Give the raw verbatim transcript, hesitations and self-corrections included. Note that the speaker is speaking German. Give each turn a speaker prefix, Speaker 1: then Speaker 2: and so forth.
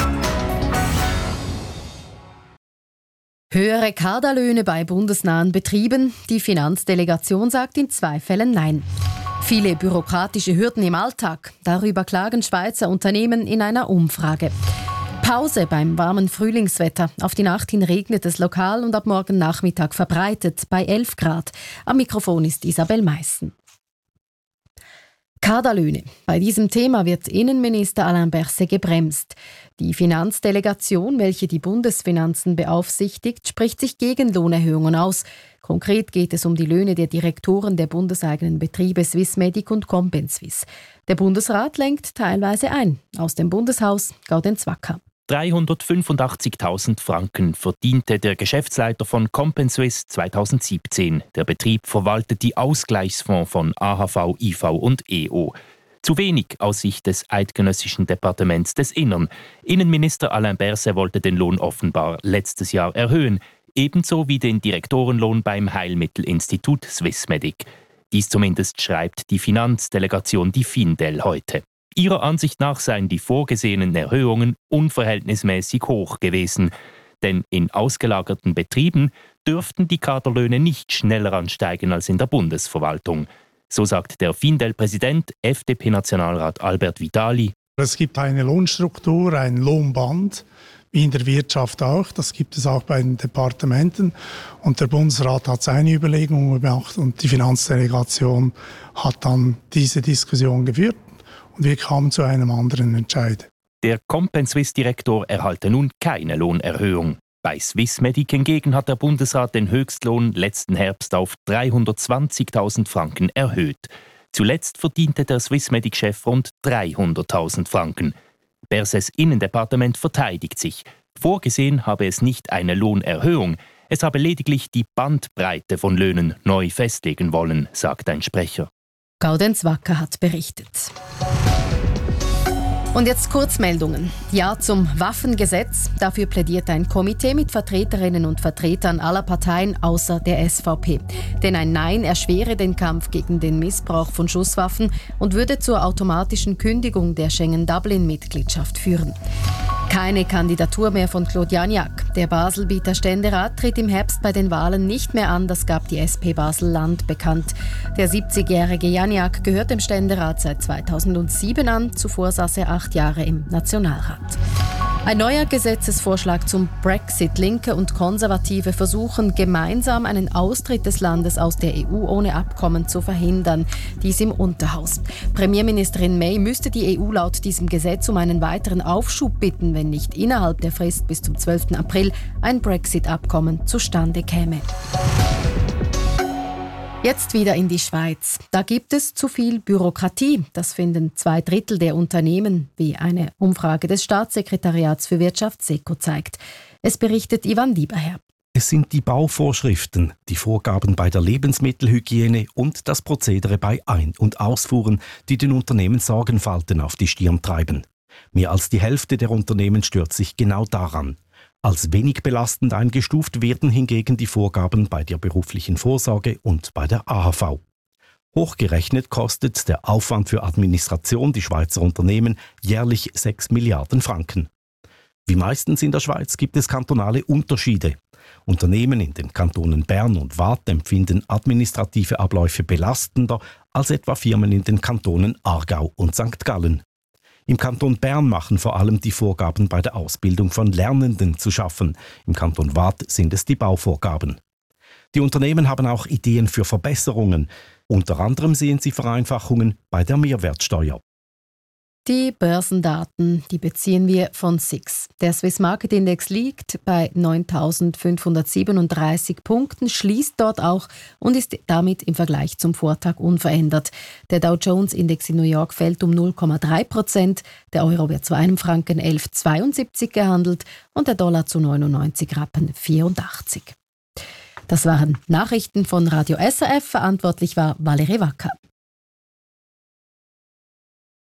Speaker 1: Höhere Kaderlöhne bei bundesnahen Betrieben. Die Finanzdelegation sagt in zwei Fällen Nein. Viele bürokratische Hürden im Alltag. Darüber klagen Schweizer Unternehmen in einer Umfrage. Pause beim warmen Frühlingswetter. Auf die Nacht hin regnet es lokal und ab morgen Nachmittag verbreitet bei elf Grad. Am Mikrofon ist Isabel Meissen. Kaderlöhne. Bei diesem Thema wird Innenminister Alain Berset gebremst. Die Finanzdelegation, welche die Bundesfinanzen beaufsichtigt, spricht sich gegen Lohnerhöhungen aus. Konkret geht es um die Löhne der Direktoren der bundeseigenen Betriebe Swissmedic und Compenswiss. Der Bundesrat lenkt teilweise ein. Aus dem Bundeshaus Gaudenz Wacker.
Speaker 2: dreihundertfünfundachtzigtausend Franken verdiente der Geschäftsleiter von Compenswiss zweitausendsiebzehn. Der Betrieb verwaltet die Ausgleichsfonds von A H V, I V und E O. Zu wenig aus Sicht des Eidgenössischen Departements des Innern. Innenminister Alain Berset wollte den Lohn offenbar letztes Jahr erhöhen, ebenso wie den Direktorenlohn beim Heilmittelinstitut Swissmedic. Dies zumindest schreibt die Finanzdelegation, die Findel, heute. Ihrer Ansicht nach seien die vorgesehenen Erhöhungen unverhältnismäßig hoch gewesen. Denn in ausgelagerten Betrieben dürften die Kaderlöhne nicht schneller ansteigen als in der Bundesverwaltung. So sagt der Findel-Präsident, F D P-Nationalrat Albert Vitali.
Speaker 3: Es gibt eine Lohnstruktur, ein Lohnband, wie in der Wirtschaft auch. Das gibt es auch bei den Departementen. Und der Bundesrat hat seine Überlegungen gemacht und die Finanzdelegation hat dann diese Diskussion geführt. Und wir kamen zu einem anderen Entscheid.
Speaker 2: Der Compenswiss-Direktor erhalte nun keine Lohnerhöhung. Bei Swissmedic hingegen hat der Bundesrat den Höchstlohn letzten Herbst auf dreihundertzwanzigtausend Franken erhöht. Zuletzt verdiente der Swissmedic-Chef rund dreihunderttausend Franken. Bersets Innendepartement verteidigt sich. Vorgesehen habe es nicht eine Lohnerhöhung, es habe lediglich die Bandbreite von Löhnen neu festlegen wollen, sagt ein Sprecher.
Speaker 1: Gaudenz Wacker hat berichtet. Und jetzt Kurzmeldungen. Ja zum Waffengesetz. Dafür plädiert ein Komitee mit Vertreterinnen und Vertretern aller Parteien außer der S V P. Denn ein Nein erschwere den Kampf gegen den Missbrauch von Schusswaffen und würde zur automatischen Kündigung der Schengen-Dublin-Mitgliedschaft führen. Keine Kandidatur mehr von Claude Janiac. Der Baselbieter Ständerat tritt im Herbst bei den Wahlen nicht mehr an, das gab die S P Basel-Land bekannt. Der siebzigjährige Janiac gehört dem Ständerat seit zweitausendsieben an, zuvor saß er acht Jahre im Nationalrat. Ein neuer Gesetzesvorschlag zum Brexit. Linke und Konservative versuchen gemeinsam einen Austritt des Landes aus der E U ohne Abkommen zu verhindern. Dies im Unterhaus. Premierministerin May müsste die E U laut diesem Gesetz um einen weiteren Aufschub bitten, wenn nicht innerhalb der Frist bis zum zwölften April ein Brexit-Abkommen zustande käme. Jetzt wieder in die Schweiz. Da gibt es zu viel Bürokratie. Das finden zwei Drittel der Unternehmen, wie eine Umfrage des Staatssekretariats für Wirtschaft SECO zeigt. Es berichtet Ivan Lieberherr.
Speaker 4: Es sind die Bauvorschriften, die Vorgaben bei der Lebensmittelhygiene und das Prozedere bei Ein- und Ausfuhren, die den Unternehmen Sorgenfalten auf die Stirn treiben. Mehr als die Hälfte der Unternehmen stört sich genau daran. Als wenig belastend eingestuft werden hingegen die Vorgaben bei der beruflichen Vorsorge und bei der A H V. Hochgerechnet kostet der Aufwand für Administration die Schweizer Unternehmen jährlich sechs Milliarden Franken. Wie meistens in der Schweiz gibt es kantonale Unterschiede. Unternehmen in den Kantonen Bern und Waadt empfinden administrative Abläufe belastender als etwa Firmen in den Kantonen Aargau und Sankt Gallen. Im Kanton Bern machen vor allem die Vorgaben bei der Ausbildung von Lernenden zu schaffen. Im Kanton Waadt sind es die Bauvorgaben. Die Unternehmen haben auch Ideen für Verbesserungen. Unter anderem sehen sie Vereinfachungen bei der Mehrwertsteuer.
Speaker 1: Die Börsendaten, die beziehen wir von S I X. Der Swiss Market Index liegt bei neuntausendfünfhundertsiebenunddreißig Punkten, schließt dort auch und ist damit im Vergleich zum Vortag unverändert. Der Dow Jones Index in New York fällt um null Komma drei Prozent, der Euro wird zu einem Franken elf Komma zweiundsiebzig gehandelt und der Dollar zu neunundneunzig Rappen vierundachtzig. Das waren Nachrichten von Radio S R F, verantwortlich war Valerie Wacker.